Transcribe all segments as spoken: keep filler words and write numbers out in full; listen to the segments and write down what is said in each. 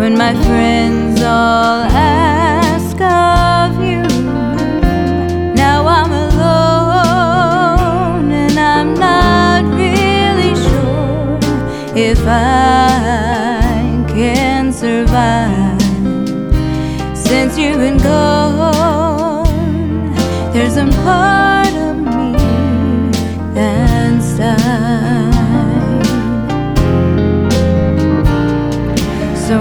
when my friends all ask of you. Now I'm alone and I'm not really sure if I can survive. Since you've been gone, there's a part of me that's died. So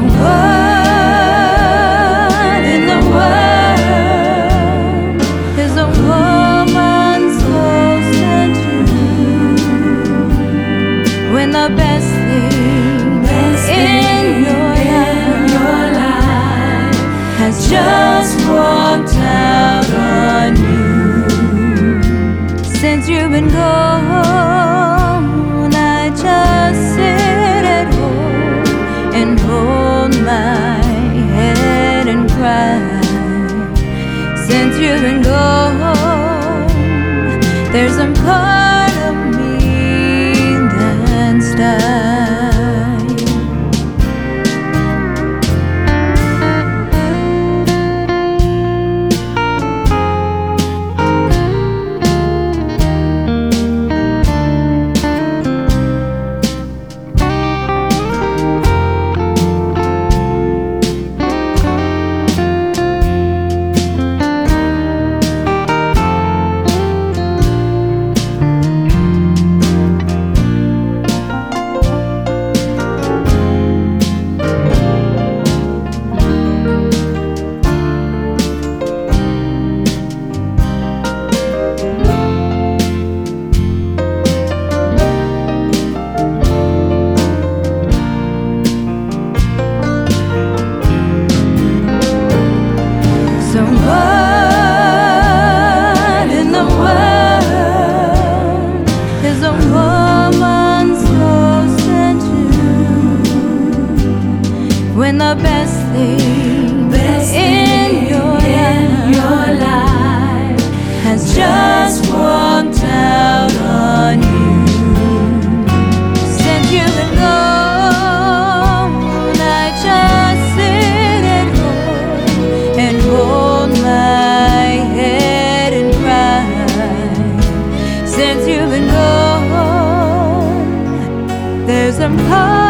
what in the world is a woman supposed to do when the best thing Best in thing your in your life has just walked out on you? Since you've been gone, I just sit at home and hold my head and cry. Since you've been gone, there's a part of me that's died. So what in the world is a woman supposed to do when the best thing Best in thing your in life, your life has just walked out on you? Since you've been gone, I just sit at home and hold my head and cry. Since you've been gone, there's a part